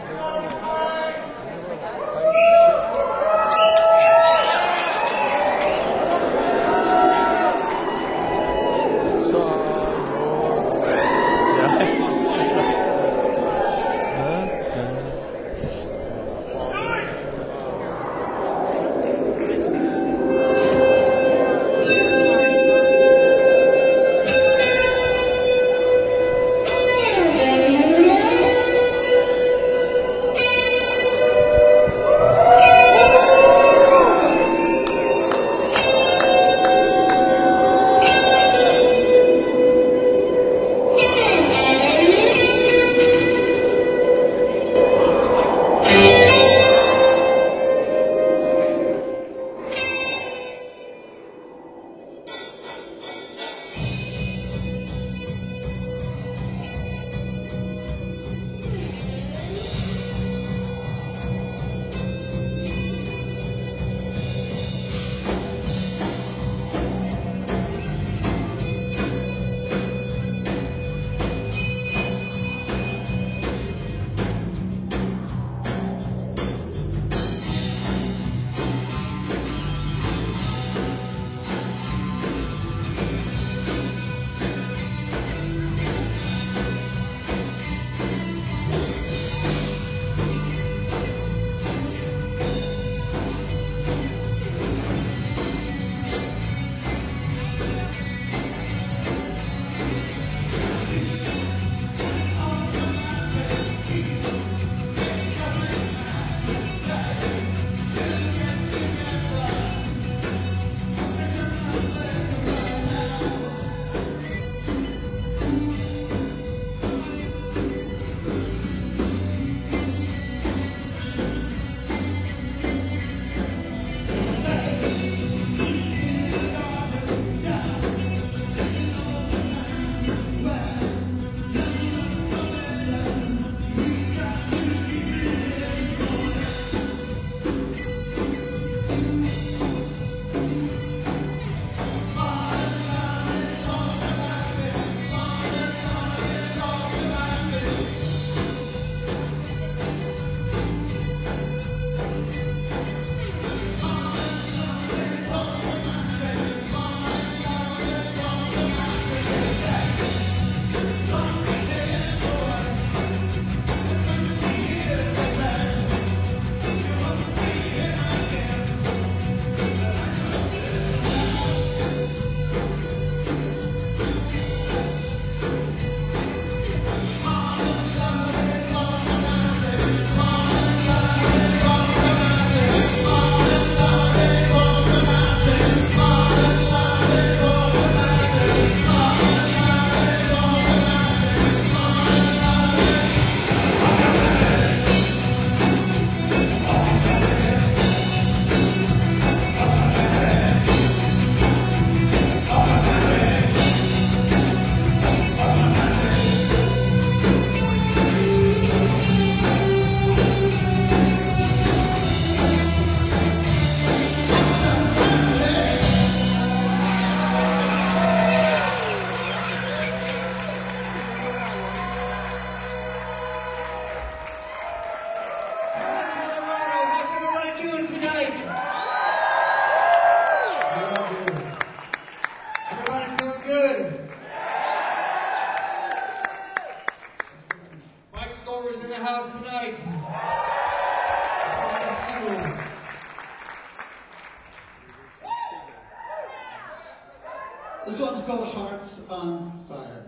This one's called Hearts on Fire.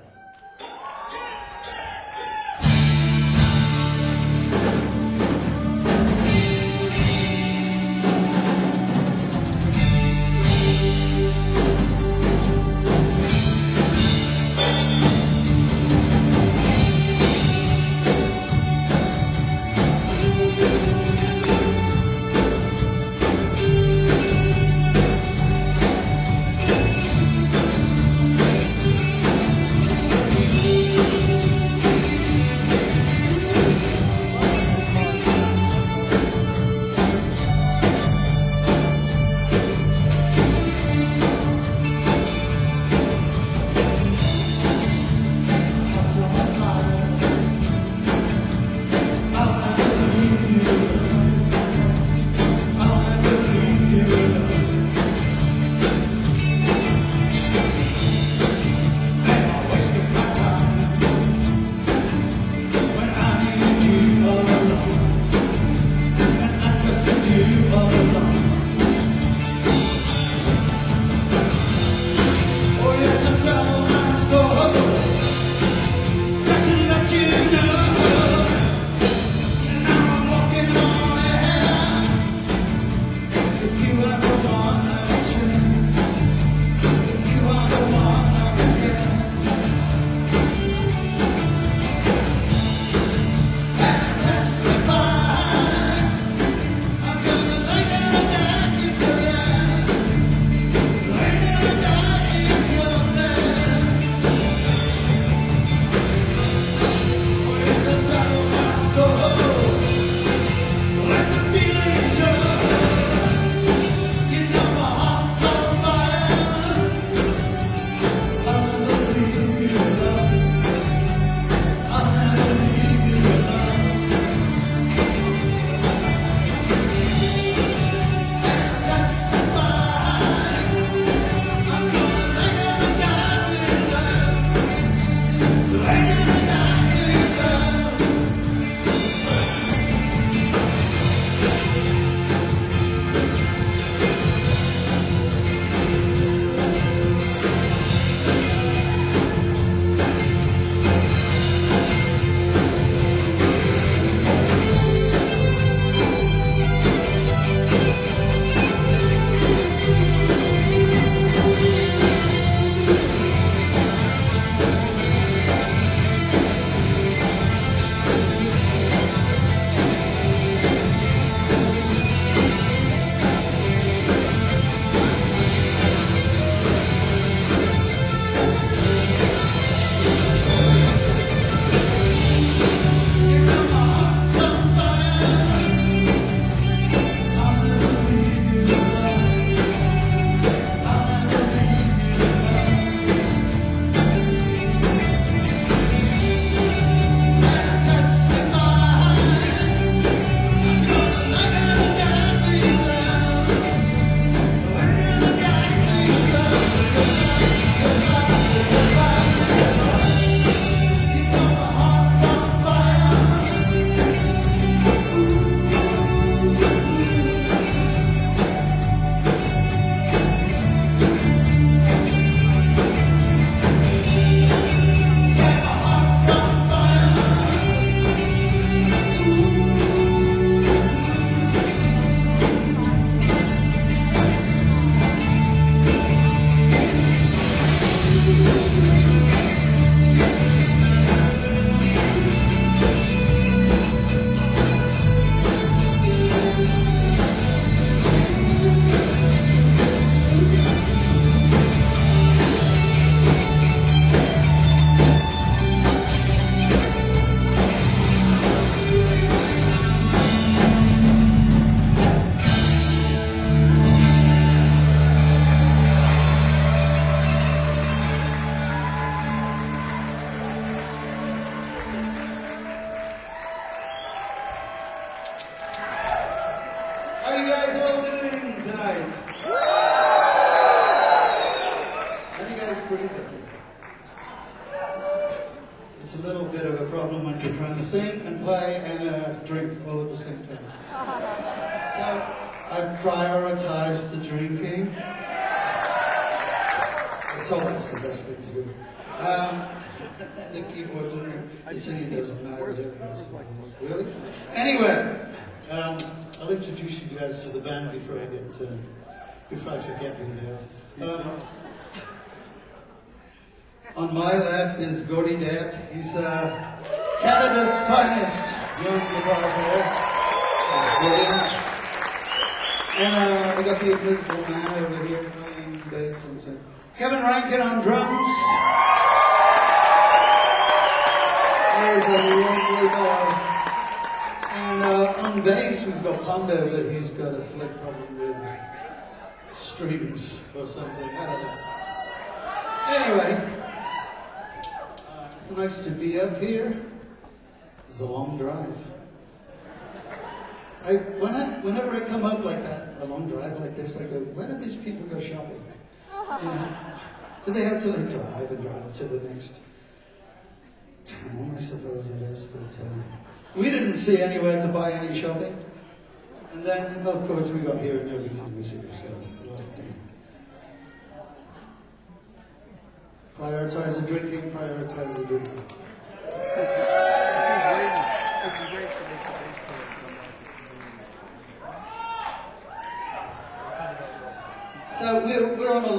How you guys all doing tonight? How do you guys breathe up here? It's a little bit of a problem when you're trying to sing and play and drink all at the same time. So I prioritize the drinking. So that's the best thing to do. The keyboards and the singing doesn't matter. Really? Anyway, I'll introduce you guys to the band before I forget who they are. On my left is Gordy Depp. He's Canada's finest young guitar player. Brilliant. And we got the invisible man over here playing bass and singing. Kevin Rankin on drums. There's a lovely boy. And on bass we've got Pondo, but he's got a slight problem with strings or something. I don't know. Anyway, it's nice to be up here. It's a long drive. Whenever I come up like that, a long drive like this, I go, where do these people go shopping? You know, do they have to drive to the next town, I suppose it is, but we didn't see anywhere to buy any shopping. And then, of course, we got here and everything was here, so prioritize the drinking, prioritize the drinking. So we're on a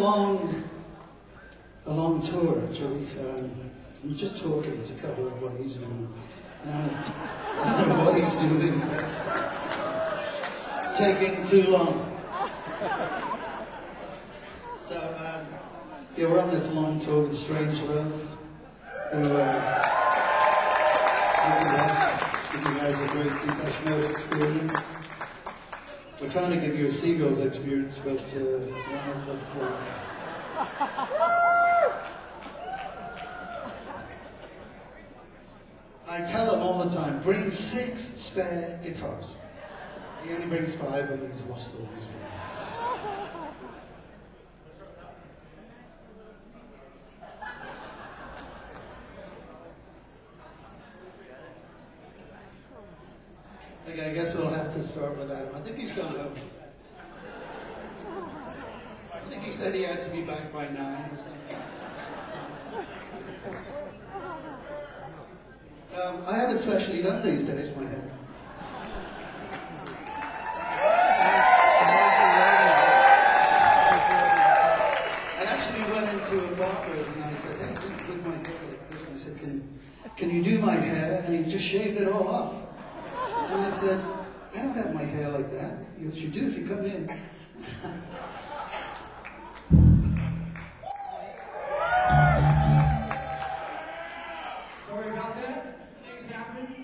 long tour, actually. I'm just talking to cover up what he's doing. I don't know what he's doing. It's taking too long. So yeah, we're on this long tour with Strange Love, who give you guys a great Depeche Mode experience. We're trying to give you a Seagulls experience, but I tell him all the time, bring 6 spare guitars. He only brings 5 and he's lost all his money. Okay, I guess we'll have to start with that. I think he's gone home. I think he said he had to be back by 9 or something. I have it specially done these days, my hair. I actually went into a barber's and I said, hey, with my hair like this, and I said, can you do my hair? And he just shaved it all off. And I said, I don't have my hair like that. What you do if you come in. Sorry about that. Things happen.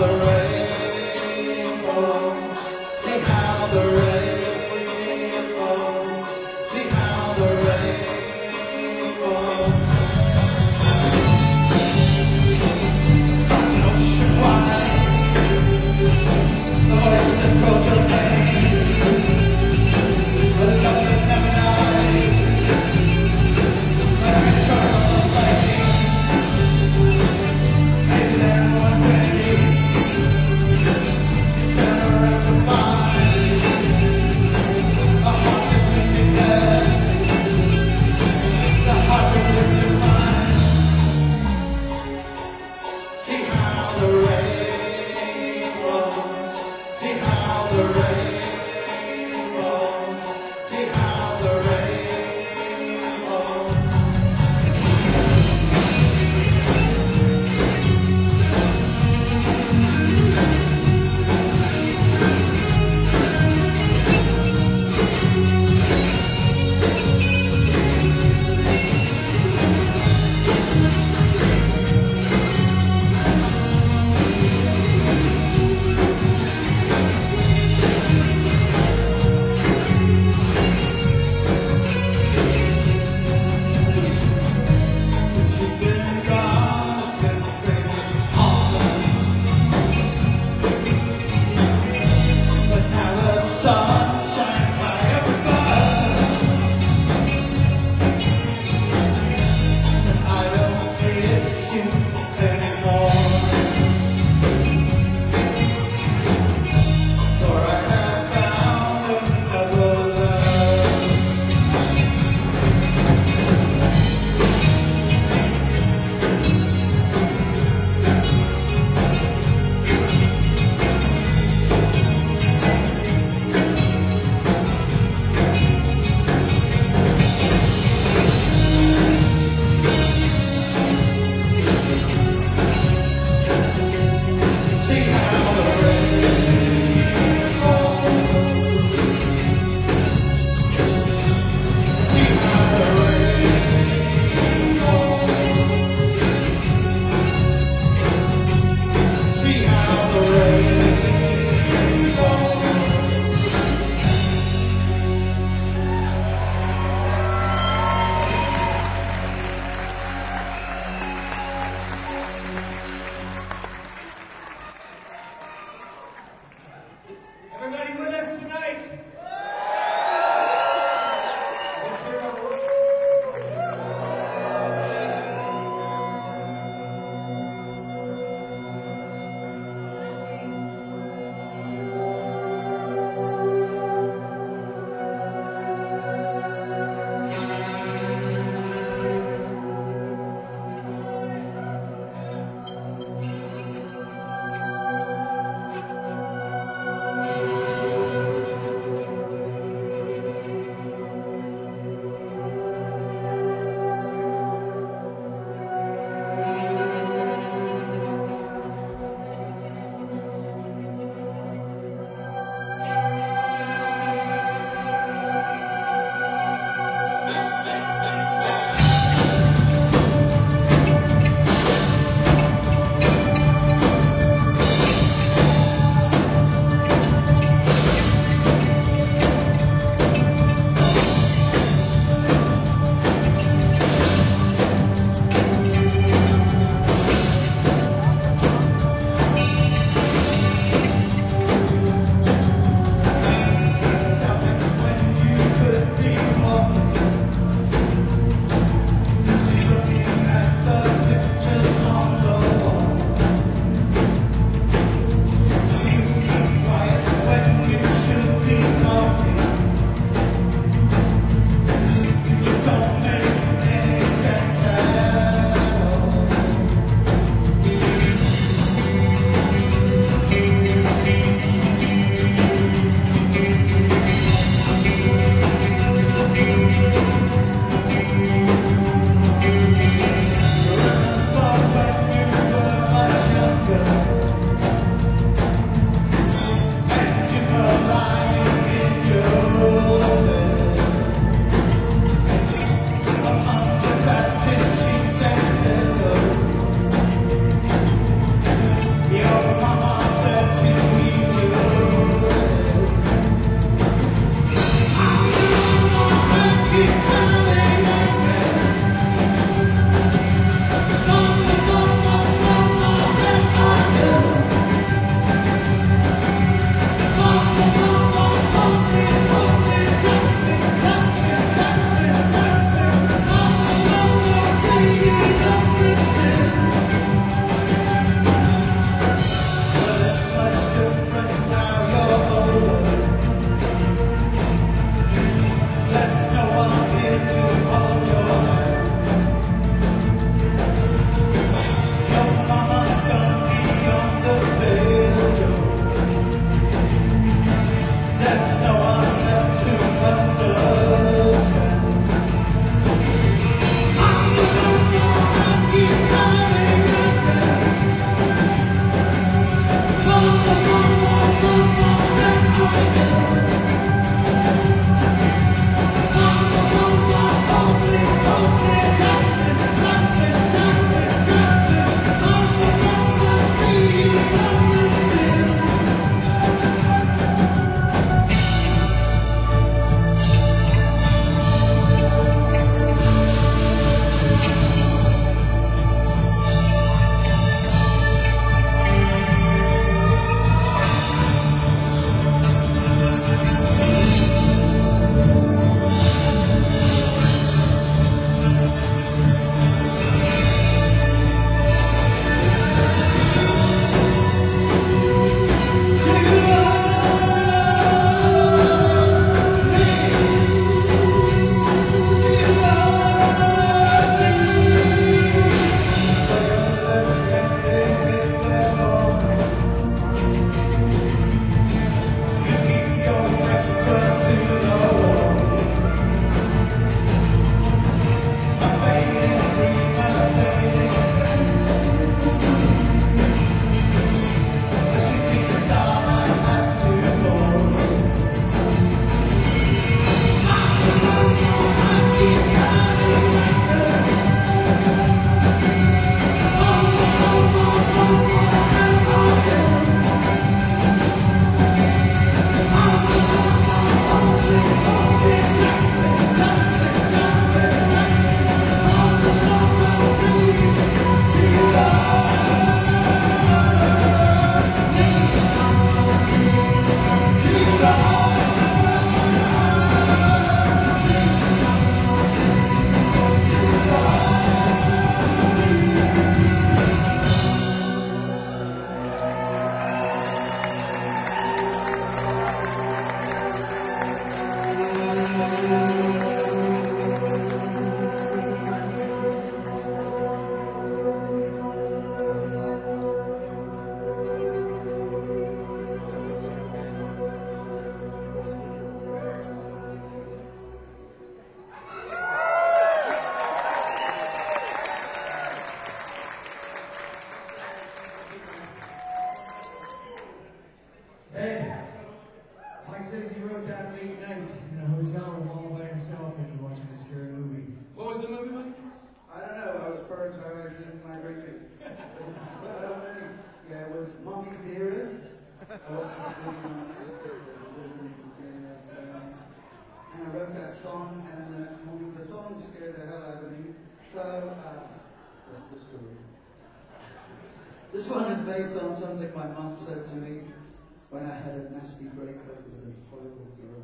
the rainbow, see how the rainbow, see how the rainbow. Across an ocean wide, the voice that calls your name, with a love that never dies, like an eternal flame. Maybe then one day you turn around and find a heart is beating there, the heart will live to mine. See how the rain falls, see how the rain falls, see how the rain falls. Since you've been gone, it's been awesome. But now the sun shines high above, and I don't miss you anymore. For I have found another love. See how the rain falls. See how the rain falls. See how the rain falls. Everybody with us tonight? Let's hear it. wrote that late night in a hotel room all by himself after watching a scary movie. What was the movie, Mike? I don't know. I was first. I was in my drinking. Yeah, it was Mommy Dearest. I watched the movie and I wrote that song, and the song scared the hell out of me. So that's the story. This one is based on something my mom said to me when I had a nasty breakup with a horrible girl.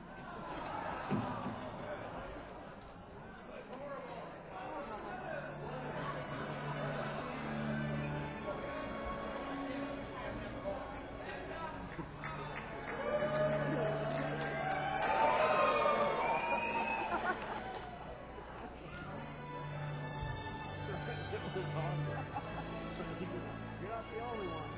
That's awesome. You're not the only one.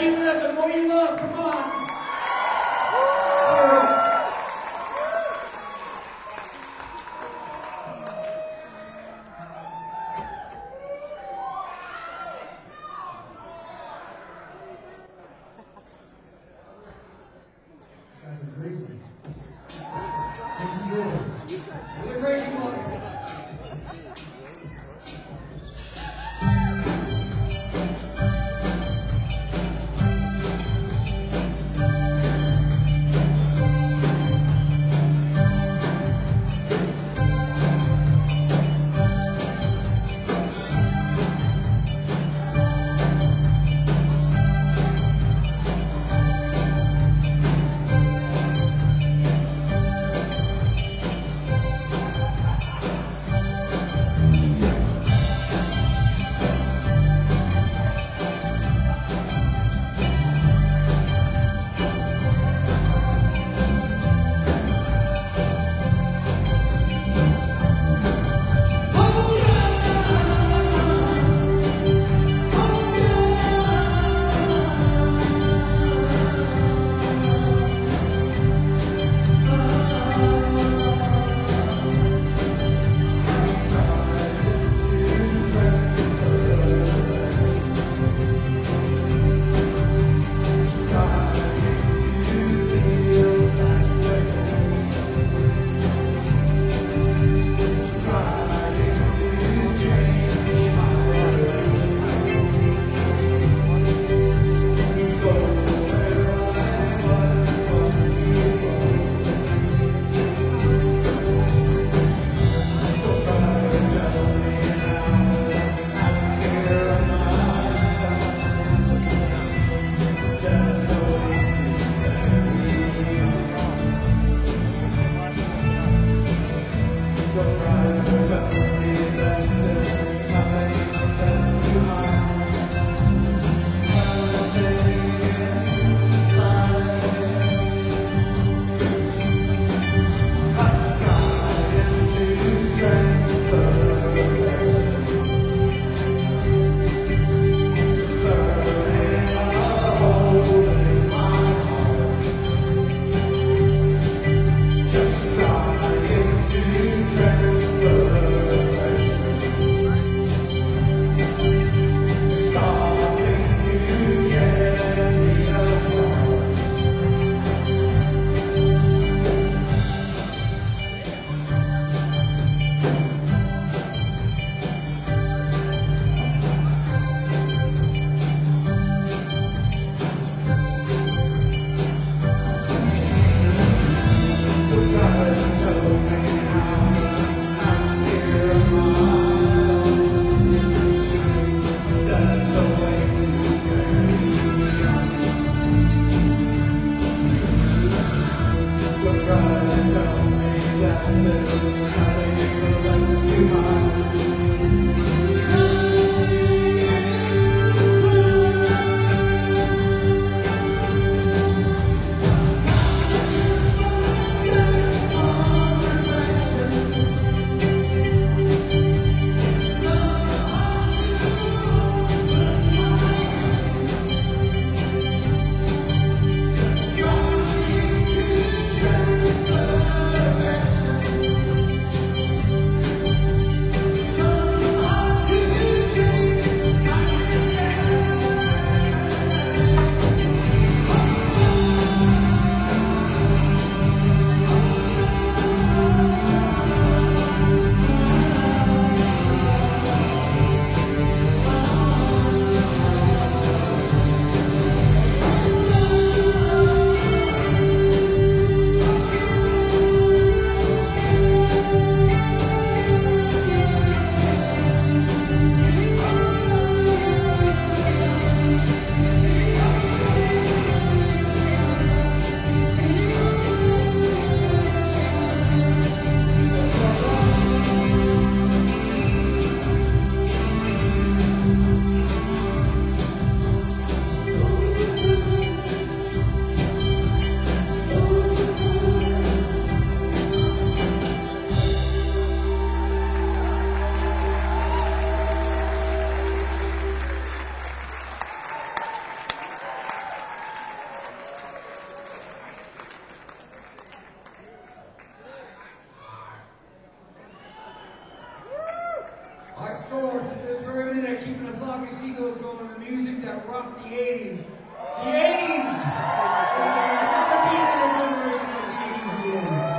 you live, the more you love. Come on. That's a crazy. This is good. You're the crazy one. Seagulls going to the music that rocked the 80s. The 80s! There'll never be another generation like the 80s again.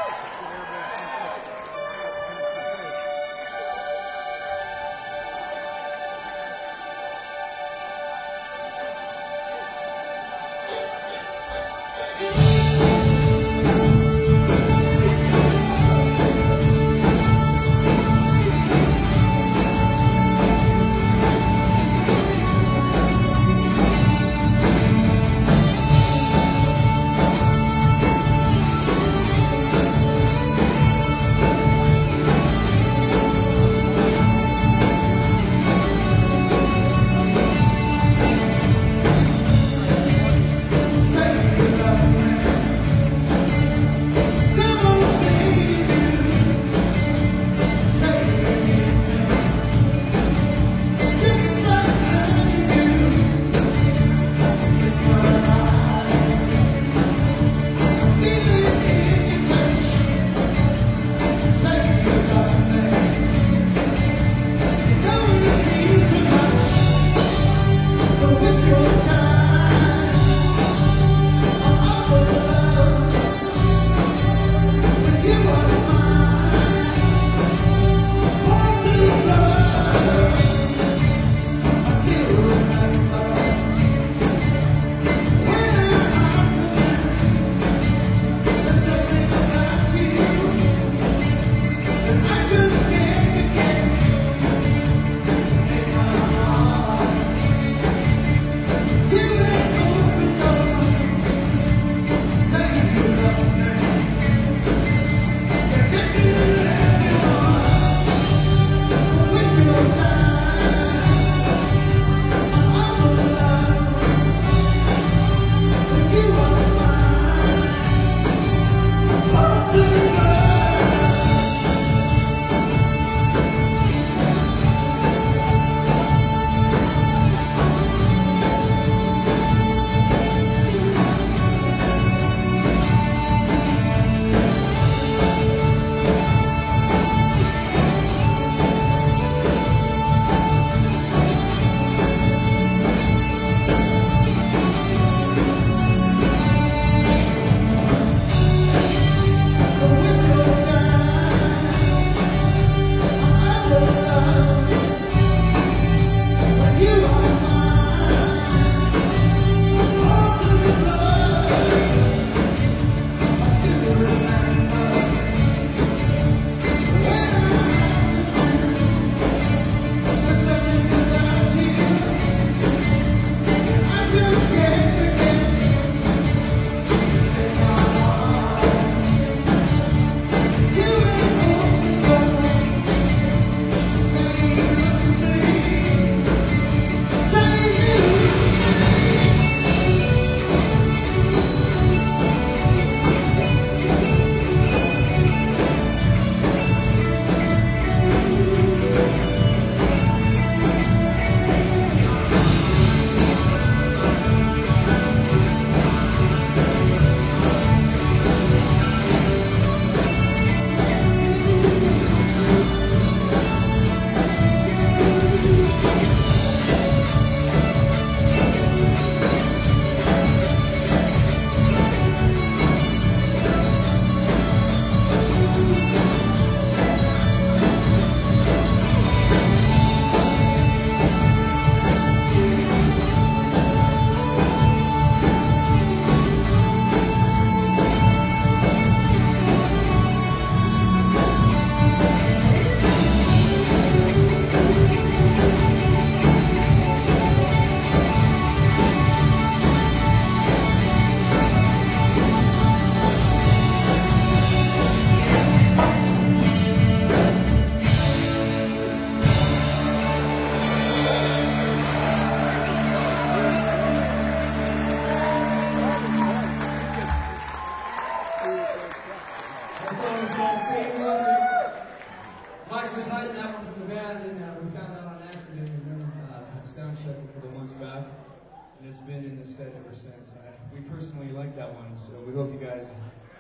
And it's been in the set ever since. We personally like that one, so we hope you guys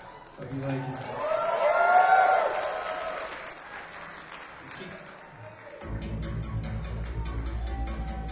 like it.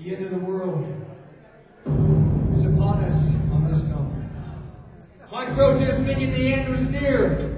The end of the world is upon us on this song. My protest thinking the end was near.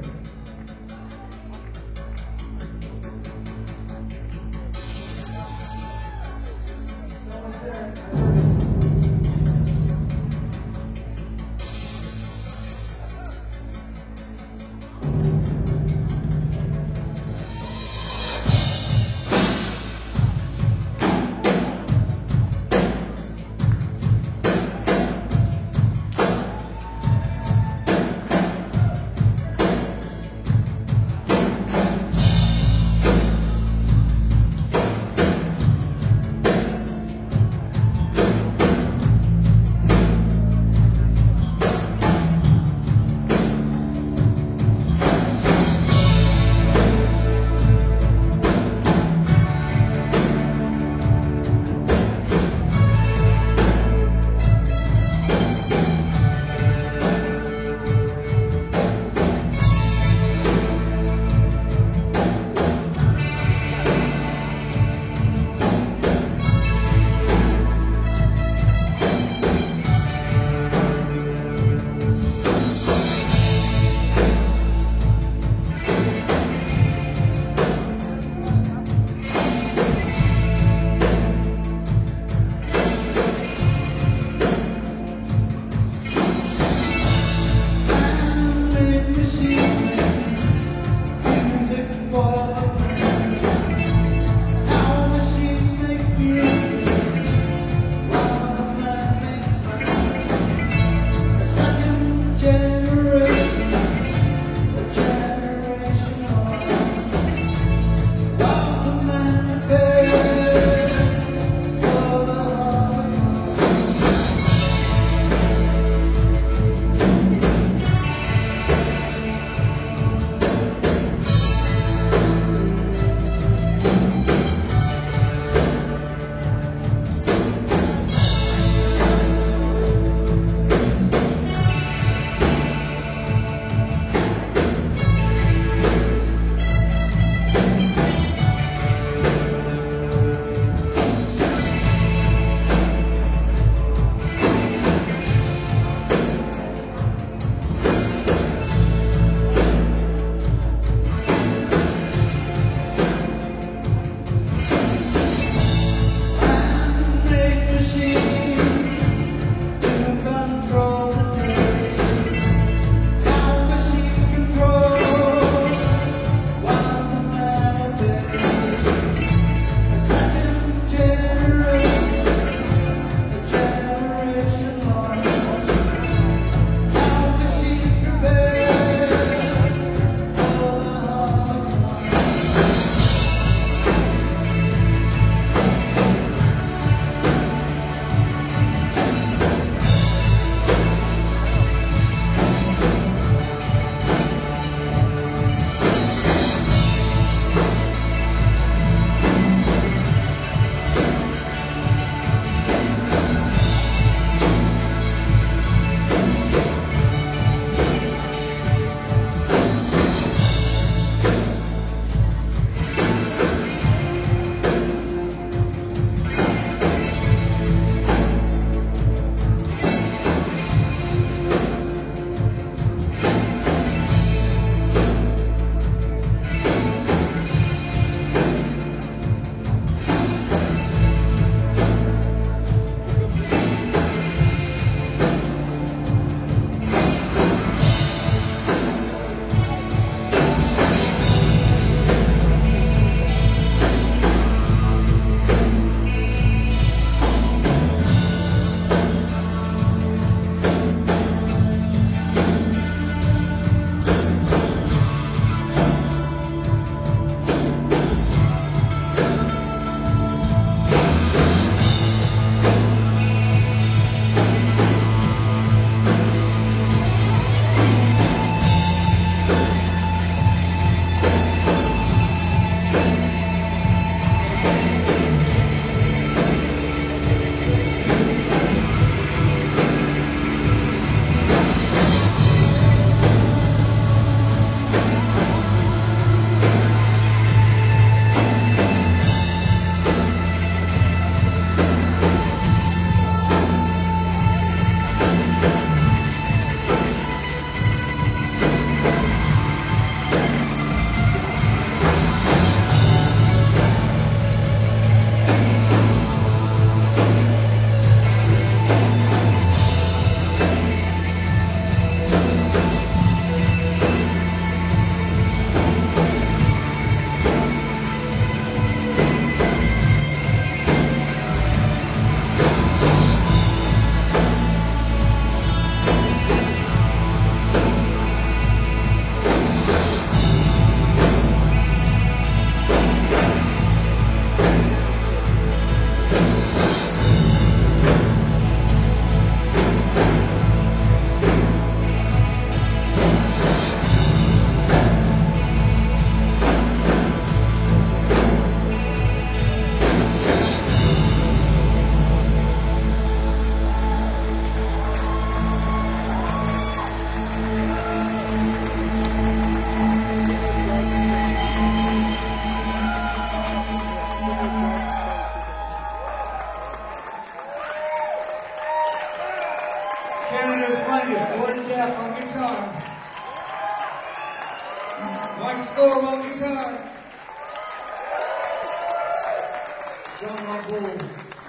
John Marbull.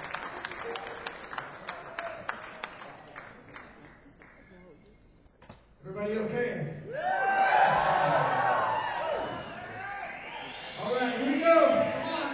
Everybody okay? All right, here we go. Come on.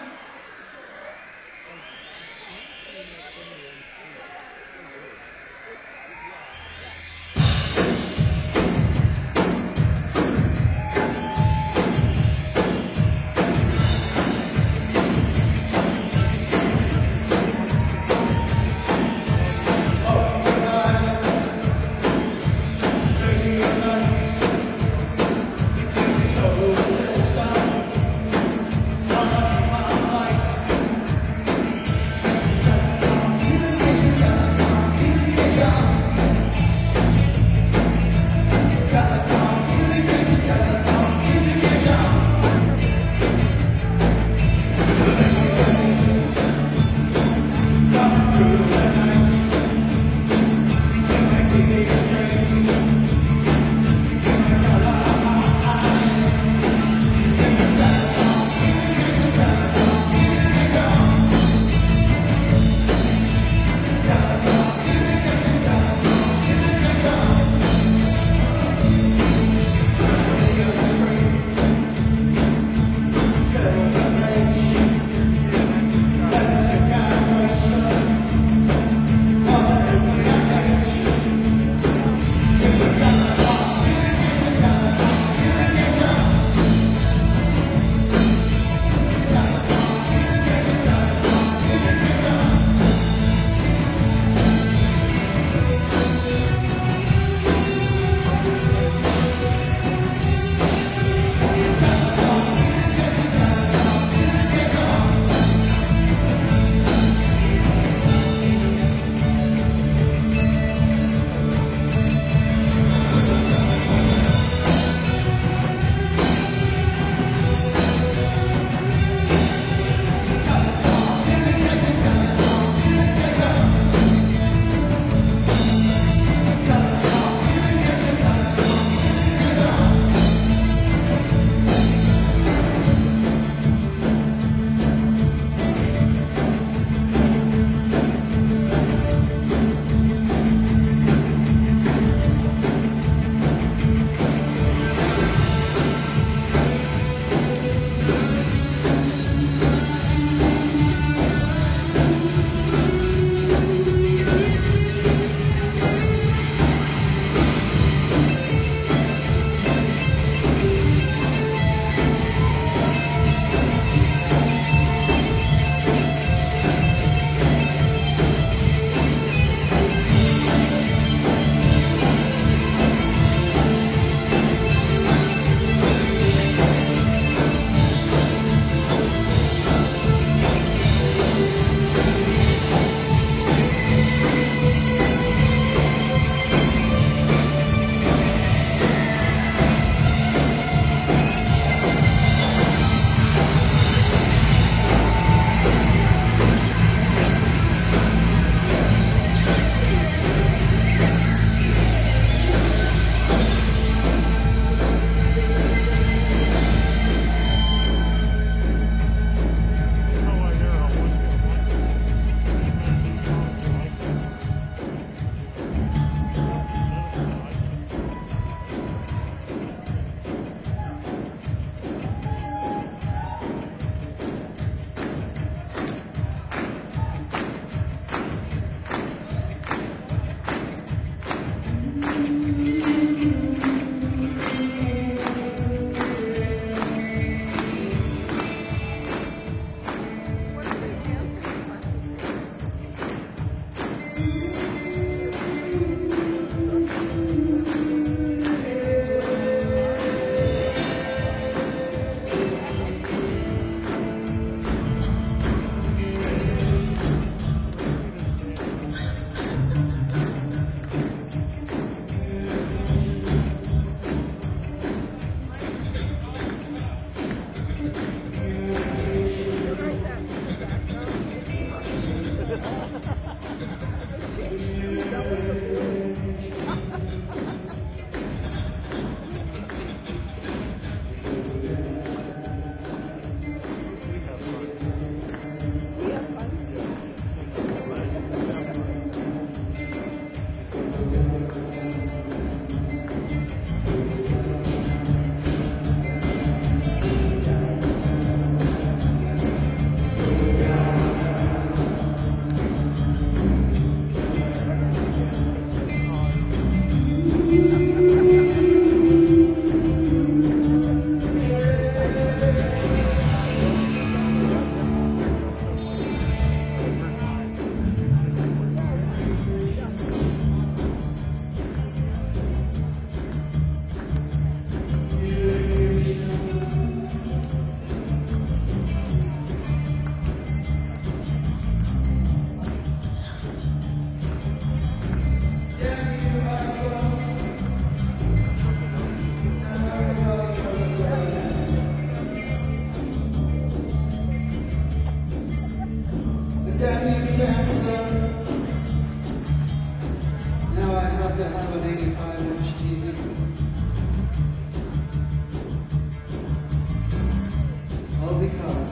because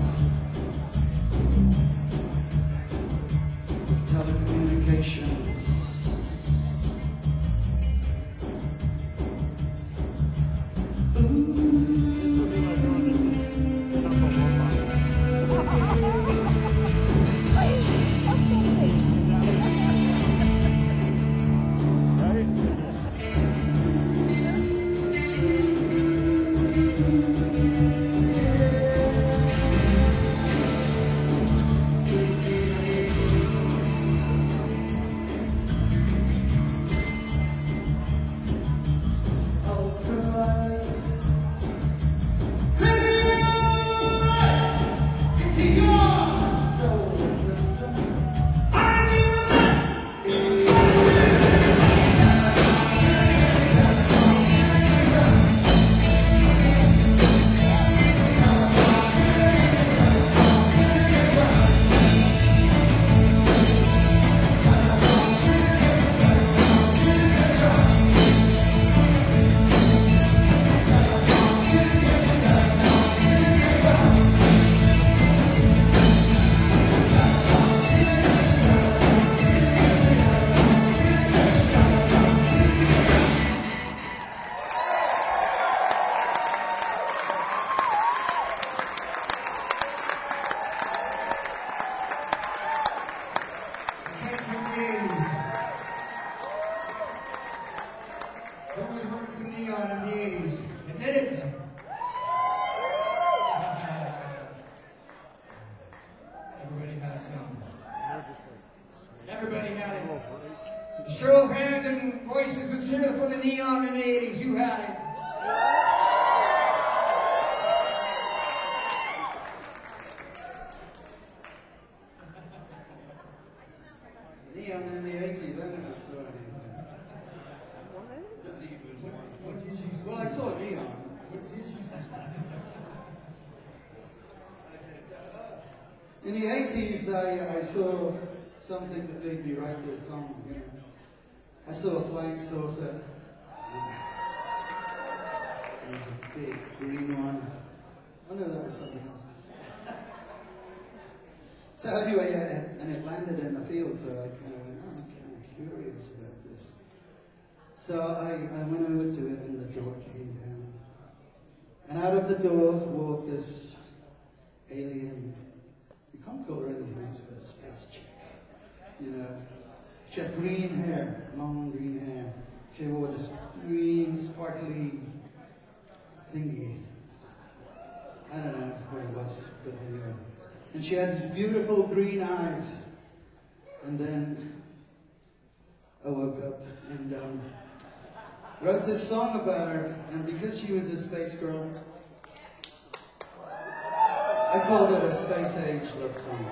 of telecommunications. Everybody had it. Show of hands and voices and cheer for the neon in the 80s. You had it. Neon in the 80s, I never saw anything. What did you see? Well, I saw neon. What did you see? In the 80s, I saw something that made me write this song. You know. I saw a flying saucer. It was a big green one. Oh no, that was something else. So anyway, and it landed in the field, so I kind of went, oh, I'm kind of curious about this. So I went over to it, and the door came down. And out of the door walked this alien. You can't call her anything else but a space chick. You know, she had green hair, long green hair. She wore this green, sparkly thingy. I don't know what it was, but anyway. And she had these beautiful green eyes. And then I woke up and wrote this song about her. And because she was a space girl, I called it a space age love song.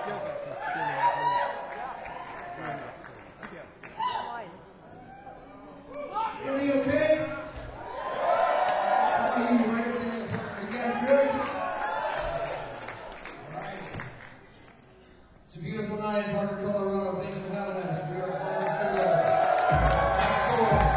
Everybody okay? How are you? Are you guys good? Alright. It's a beautiful night in Parker, Colorado. Thanks for having us. We are Colorado City. Let's go.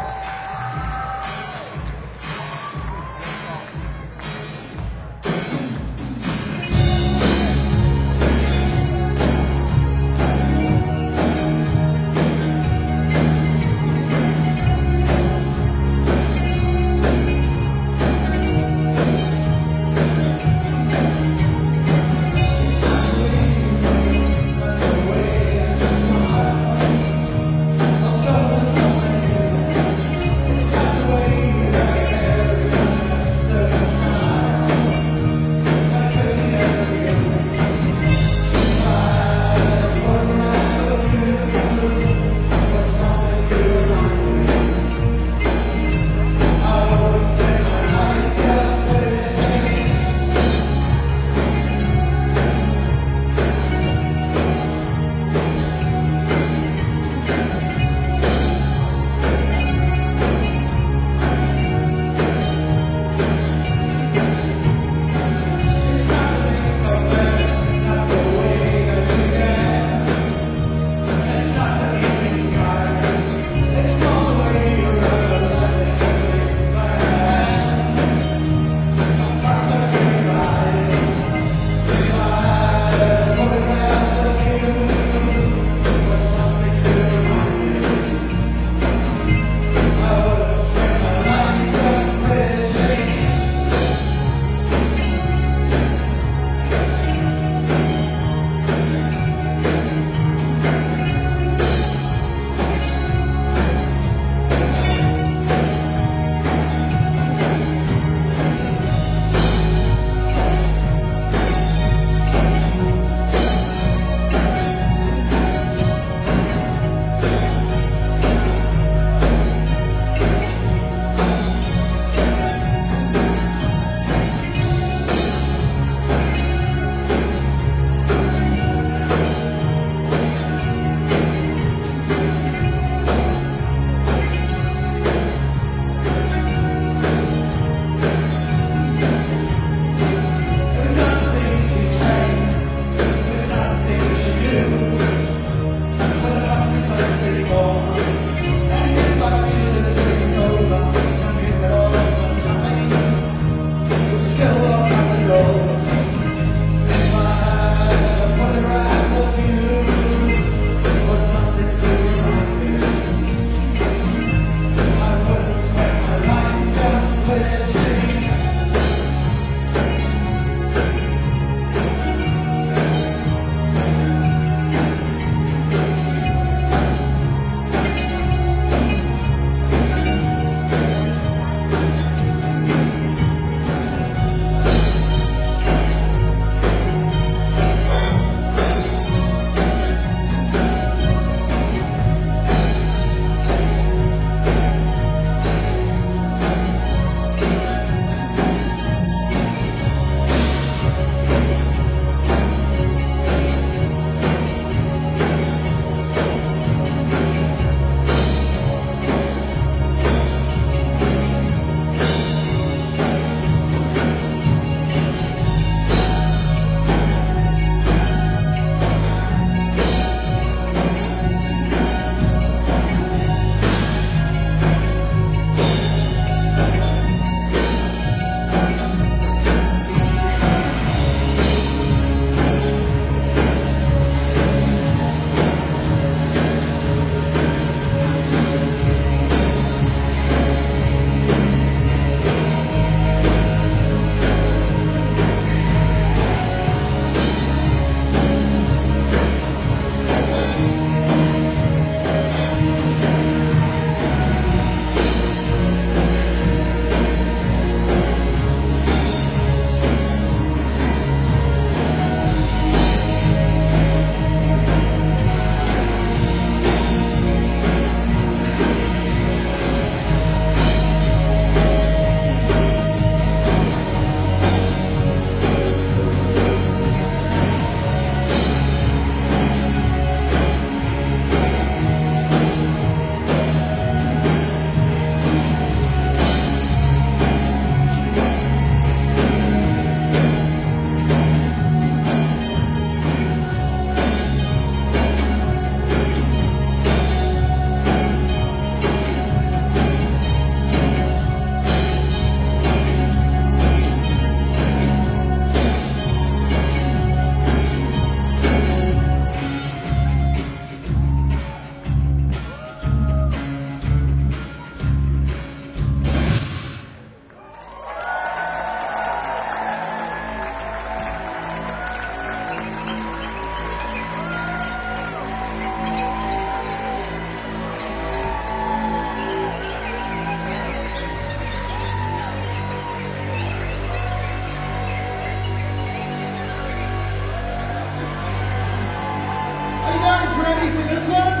ready for this one?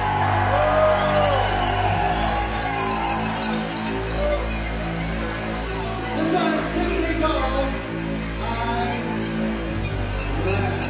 This one is simply called I'm Glad.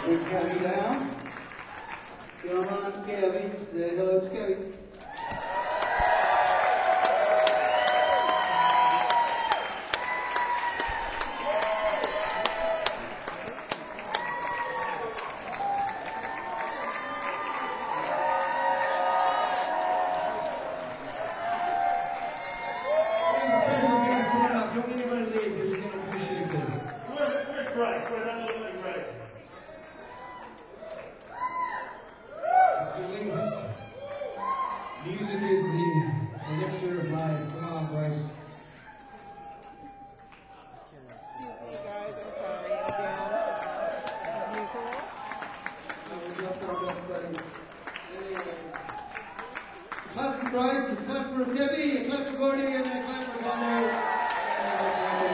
Bring Kevin down. Come on, Kevin. Say hello to Kevin. Special guest coming up. Don't anybody leave because you're going to appreciate this. Where's Bryce? Where's that little like Bryce? It's the least. Music is the elixir of life. Come on, Bryce. Excuse me, guys. I'm sorry. Again, as usual. Clap for Bryce, a clap for Kevin, a clap for Gordy, and a clap for Thunder.